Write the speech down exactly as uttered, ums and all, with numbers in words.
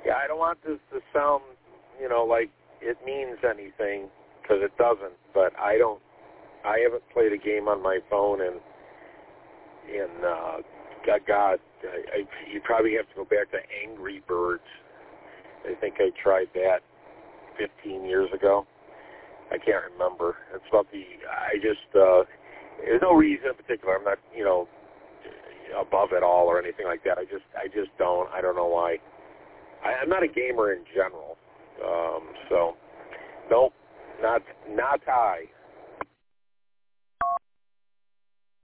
Yeah, I don't want this to sound, you know, like it means anything, because it doesn't. But I don't. I haven't played a game on my phone in, in uh, God, God I, I, you probably have to go back to Angry Birds. I think I tried that fifteen years ago. I can't remember. It's about the, I just, uh, there's no reason in particular. I'm not, you know, above it all or anything like that. I just, I just don't. I don't know why. I, I'm not a gamer in general. Um, so, nope, not, not I.